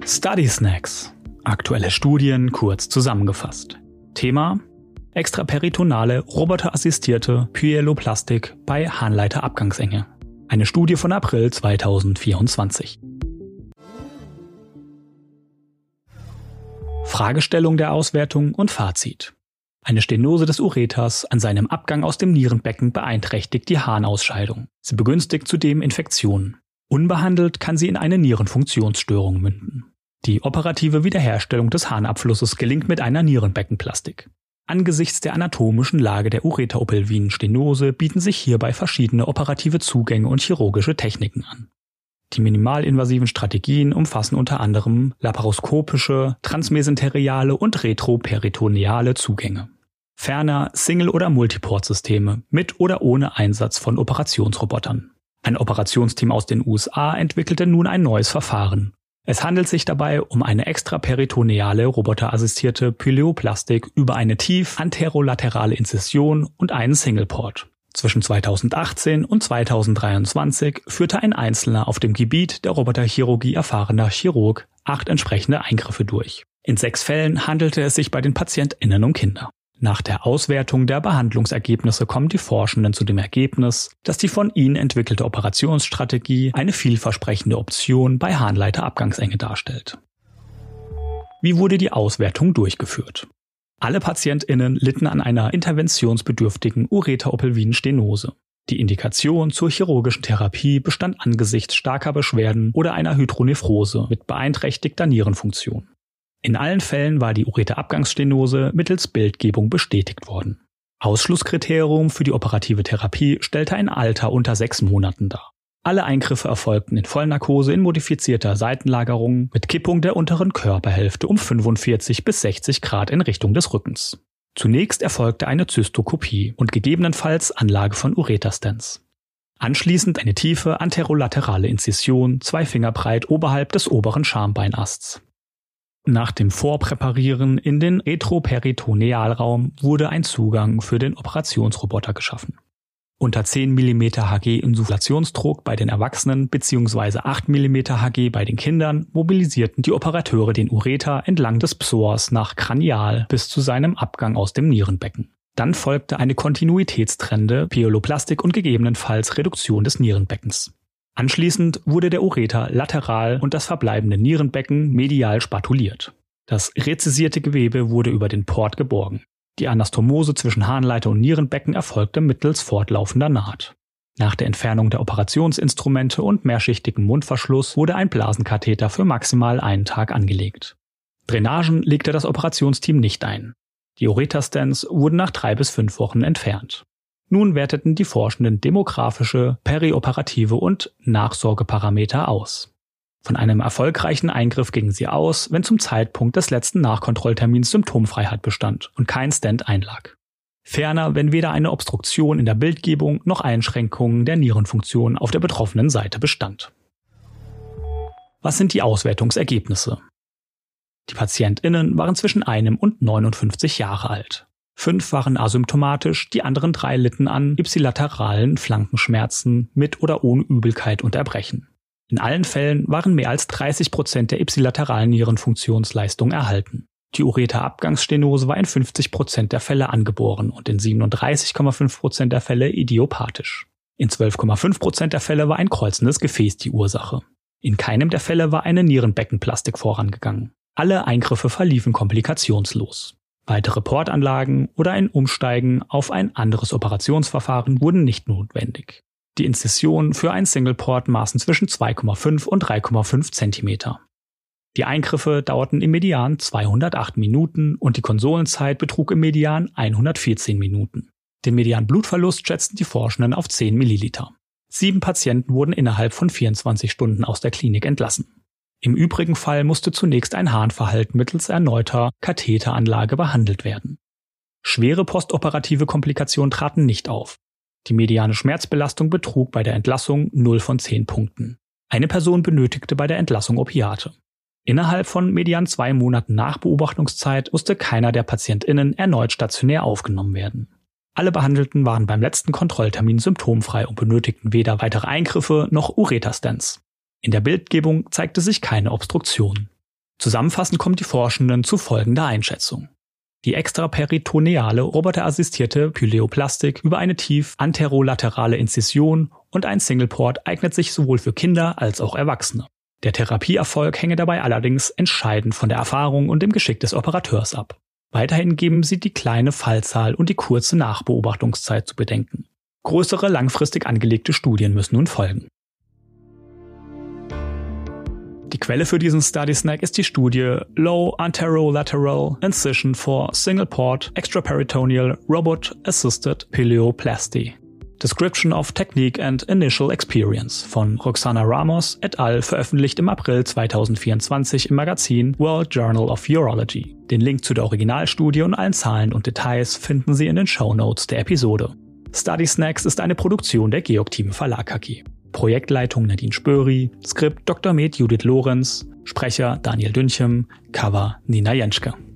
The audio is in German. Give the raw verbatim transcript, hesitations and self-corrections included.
Study Snacks. Aktuelle Studien kurz zusammengefasst. Thema: extraperitonale roboterassistierte Pyeloplastik bei Harnleiterabgangsenge. Eine Studie von April zweitausendvierundzwanzig. Fragestellung der Auswertung und Fazit. Eine Stenose des Ureters an seinem Abgang aus dem Nierenbecken beeinträchtigt die Harnausscheidung. Sie begünstigt zudem Infektionen. Unbehandelt kann sie in eine Nierenfunktionsstörung münden. Die operative Wiederherstellung des Harnabflusses gelingt mit einer Nierenbeckenplastik. Angesichts der anatomischen Lage der ureteropelvinen Stenose bieten sich hierbei verschiedene operative Zugänge und chirurgische Techniken an. Die minimalinvasiven Strategien umfassen unter anderem laparoskopische, transmesenteriale und retroperitoneale Zugänge. Ferner Single- oder Multiport-Systeme mit oder ohne Einsatz von Operationsrobotern. Ein Operationsteam aus den U S A entwickelte nun ein neues Verfahren. Es handelt sich dabei um eine extraperitoneale roboterassistierte Pyeloplastik über eine tief anterolaterale Inzision und einen Singleport. Zwischen zweitausendachtzehn und zweitausenddreiundzwanzig führte ein einzelner auf dem Gebiet der Roboterchirurgie erfahrener Chirurg acht entsprechende Eingriffe durch. In sechs Fällen handelte es sich bei den PatientInnen um Kinder. Nach der Auswertung der Behandlungsergebnisse kommen die Forschenden zu dem Ergebnis, dass die von ihnen entwickelte Operationsstrategie eine vielversprechende Option bei Harnleiterabgangsenge darstellt. Wie wurde die Auswertung durchgeführt? Alle PatientInnen litten an einer interventionsbedürftigen ureteropelvinen Stenose. Die Indikation zur chirurgischen Therapie bestand angesichts starker Beschwerden oder einer Hydronephrose mit beeinträchtigter Nierenfunktion. In allen Fällen war die Ureterabgangsstenose mittels Bildgebung bestätigt worden. Ausschlusskriterium für die operative Therapie stellte ein Alter unter sechs Monaten dar. Alle Eingriffe erfolgten in Vollnarkose in modifizierter Seitenlagerung mit Kippung der unteren Körperhälfte um fünfundvierzig bis sechzig Grad in Richtung des Rückens. Zunächst erfolgte eine Zystokopie und gegebenenfalls Anlage von Ureterstents. Anschließend eine tiefe anterolaterale Inzision, zwei Finger breit oberhalb des oberen Schambeinasts. Nach dem Vorpräparieren in den Retroperitonealraum wurde ein Zugang für den Operationsroboter geschaffen. Unter zehn Millimeter Hg Insufflationsdruck bei den Erwachsenen bzw. acht Millimeter Hg bei den Kindern mobilisierten die Operateure den Ureter entlang des Psoas nach Kranial bis zu seinem Abgang aus dem Nierenbecken. Dann folgte eine kontinuitätstrennende Pyeloplastik und gegebenenfalls Reduktion des Nierenbeckens. Anschließend wurde der Ureter lateral und das verbleibende Nierenbecken medial spatuliert. Das rezisierte Gewebe wurde über den Port geborgen. Die Anastomose zwischen Harnleiter und Nierenbecken erfolgte mittels fortlaufender Naht. Nach der Entfernung der Operationsinstrumente und mehrschichtigem Mundverschluss wurde ein Blasenkatheter für maximal einen Tag angelegt. Drainagen legte das Operationsteam nicht ein. Die Ureterstents wurden nach drei bis fünf Wochen entfernt. Nun werteten die Forschenden demografische, perioperative und Nachsorgeparameter aus. Von einem erfolgreichen Eingriff gingen sie aus, wenn zum Zeitpunkt des letzten Nachkontrolltermins Symptomfreiheit bestand und kein Stent einlag. Ferner, wenn weder eine Obstruktion in der Bildgebung noch Einschränkungen der Nierenfunktion auf der betroffenen Seite bestand. Was sind die Auswertungsergebnisse? Die PatientInnen waren zwischen einem und neunundfünfzig Jahre alt. Fünf waren asymptomatisch, die anderen drei litten an ipsilateralen Flankenschmerzen mit oder ohne Übelkeit und Erbrechen. In allen Fällen waren mehr als dreißig Prozent der ipsilateralen Nierenfunktionsleistung erhalten. Die Ureterabgangsstenose war in fünfzig Prozent der Fälle angeboren und in siebenunddreißig Komma fünf Prozent der Fälle idiopathisch. In zwölf Komma fünf Prozent der Fälle war ein kreuzendes Gefäß die Ursache. In keinem der Fälle war eine Nierenbeckenplastik vorangegangen. Alle Eingriffe verliefen komplikationslos. Weitere Portanlagen oder ein Umsteigen auf ein anderes Operationsverfahren wurden nicht notwendig. Die Inzisionen für ein Singleport maßen zwischen zwei Komma fünf und drei Komma fünf Zentimeter. Die Eingriffe dauerten im Median zweihundertacht Minuten und die Konsolenzeit betrug im Median hundertvierzehn Minuten. Den Median-Blutverlust schätzten die Forschenden auf zehn Milliliter. Sieben Patienten wurden innerhalb von vierundzwanzig Stunden aus der Klinik entlassen. Im übrigen Fall musste zunächst ein Harnverhalten mittels erneuter Katheteranlage behandelt werden. Schwere postoperative Komplikationen traten nicht auf. Die mediane Schmerzbelastung betrug bei der Entlassung null von zehn Punkten. Eine Person benötigte bei der Entlassung Opiate. Innerhalb von median zwei Monaten Nachbeobachtungszeit musste keiner der PatientInnen erneut stationär aufgenommen werden. Alle Behandelten waren beim letzten Kontrolltermin symptomfrei und benötigten weder weitere Eingriffe noch Ureterstents. In der Bildgebung zeigte sich keine Obstruktion. Zusammenfassend kommen die Forschenden zu folgender Einschätzung. Die extraperitoneale roboterassistierte Pyleoplastik über eine tief anterolaterale Inzision und ein Singleport eignet sich sowohl für Kinder als auch Erwachsene. Der Therapieerfolg hänge dabei allerdings entscheidend von der Erfahrung und dem Geschick des Operateurs ab. Weiterhin geben sie die kleine Fallzahl und die kurze Nachbeobachtungszeit zu bedenken. Größere langfristig angelegte Studien müssen nun folgen. Die Quelle für diesen Study Snack ist die Studie Low Anterolateral Incision for Single Port Extraperitoneal Robot Assisted Pyleoplasty. Description of Technique and Initial Experience von Roxana Ramos et al. Veröffentlicht im April zweitausendvierundzwanzig im Magazin World Journal of Urology. Den Link zu der Originalstudie und allen Zahlen und Details finden Sie in den Shownotes der Episode. Study Snacks ist eine Produktion der Georg Thieme Verlag A G. Projektleitung Nadine Spöri, Skript Doktor Med Judith Lorenz, Sprecher Daniel Dünchem, Cover Nina Jenschke.